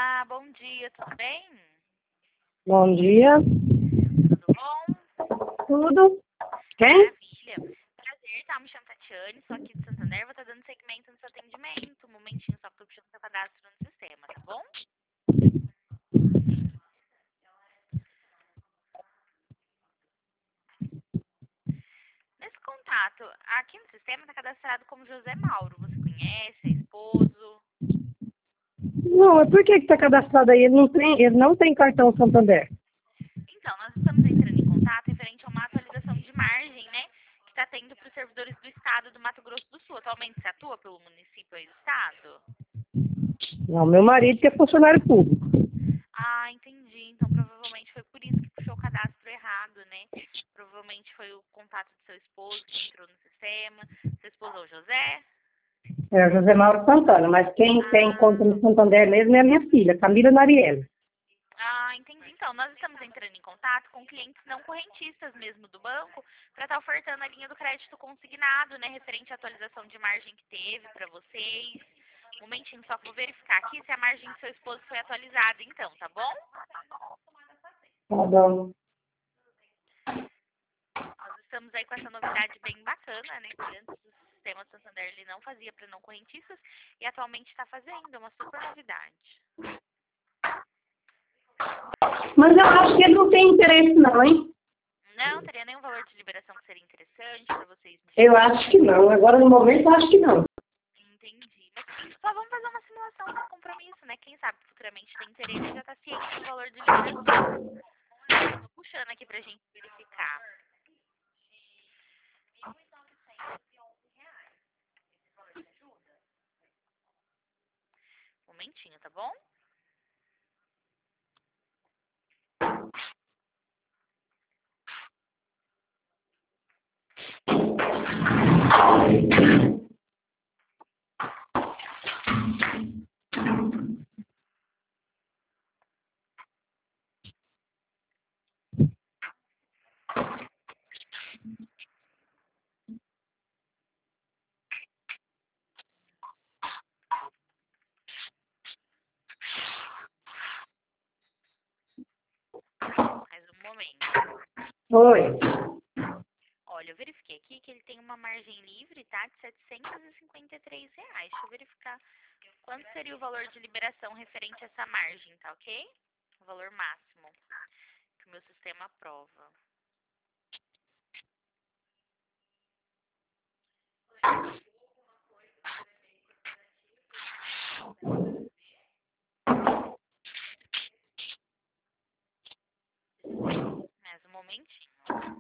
Olá, bom dia, tudo bem? Bom dia. Tudo bom? Tudo? Quem? Maravilha. Prazer, tá? Me chamo Tatiane, sou aqui de Santander, vou estar dando segmento no seu atendimento. Um momentinho só que tô puxando seu cadastro no sistema, tá bom? Nesse contato, aqui no sistema tá cadastrado como José Mauro. Você conhece, é esposo? Não, mas por que está cadastrado aí? Ele não tem cartão Santander. Então, nós estamos entrando em contato referente a uma atualização de margem, né? Que está tendo para os servidores do estado do Mato Grosso do Sul. Atualmente você atua pelo município e do estado? Não, meu marido que é funcionário público. Ah, entendi. Então provavelmente foi por isso que puxou o cadastro errado, né? Provavelmente foi o contato do seu esposo que entrou no sistema. Seu esposo é o José? É o José Mauro Santana, mas quem tem conta Ah, no Santander mesmo é a minha filha, Camila Nariela. entendi. Então, nós estamos entrando em contato com clientes não correntistas mesmo do banco para estar ofertando a linha do crédito consignado, né? Referente à atualização de margem que teve para vocês. Um momentinho, só que vou verificar aqui se a margem do seu esposo foi atualizada, então, tá bom? Tá bom. Nós estamos aí com essa novidade bem bacana, né? Que antes o sistema Santander ele não fazia para não correntistas e atualmente está fazendo, é uma super novidade. Mas eu acho que ele não tem interesse não, hein? Não teria nenhum valor de liberação que seria interessante para vocês Eu mexerem? acho que não. Agora no momento eu acho que não. Entendi. Mas só vamos fazer uma simulação sem compromisso, né? Quem sabe futuramente tem interesse e já está ciente do valor de liberação. Tô puxando aqui pra gente verificar. Um momentinho, tá bom? Mais um momento. Oi. Olha, eu verifiquei aqui que ele tem uma margem livre, tá? De R$ 753. Deixa eu verificar quanto seria o valor de liberação referente a essa margem, tá ok? O valor máximo que o meu sistema aprova. Mais um momentinho.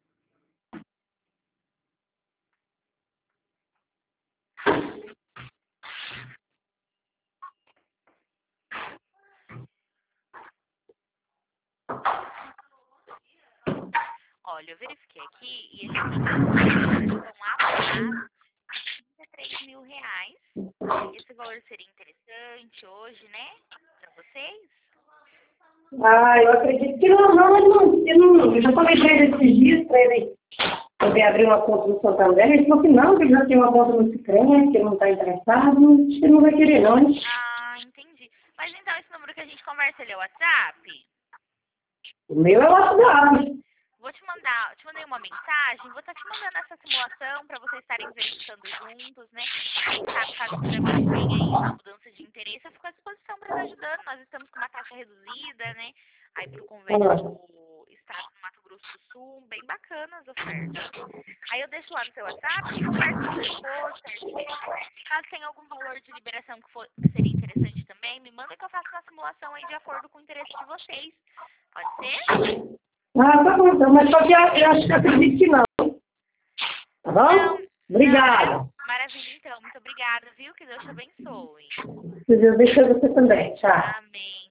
Olha, eu verifiquei aqui e ele tem uma liberação aprovada de R$ 33.000. Esse valor seria interessante hoje, né? Para vocês? Ah, eu acredito que não. Eu já falei pra ele esses dias, pra ele poder abrir uma conta no Santander. Ele falou que não, que ele já tem uma conta no Cicrane, que ele não está interessado. Acho que ele não vai querer não, hein? Ah, entendi. Mas então esse número que a gente conversa, ele é o WhatsApp? O meu é o WhatsApp. Vou te mandei uma mensagem, vou estar te mandando essa simulação para vocês estarem verificando juntos, né? Quem sabe caso futuramente tenha aí uma mudança de interesse, eu fico à disposição para estar ajudando. Nós estamos com uma taxa reduzida, né? Aí pro convênio do estado do Mato Grosso do Sul, bem bacana as ofertas. Aí eu deixo lá no seu WhatsApp, converso com o seu esposo, certinho. Caso tenha algum valor de liberação que seria interessante também, me manda que eu faço uma simulação aí de acordo com o interesse de vocês. Pode ser? Ah, tá bom, então, mas só que eu acho que acredito que não. Tá Não, bom? Obrigada. maravilha então. Muito obrigada, viu? Que Deus te abençoe. Que Deus deixe você também. Tchau. Amém.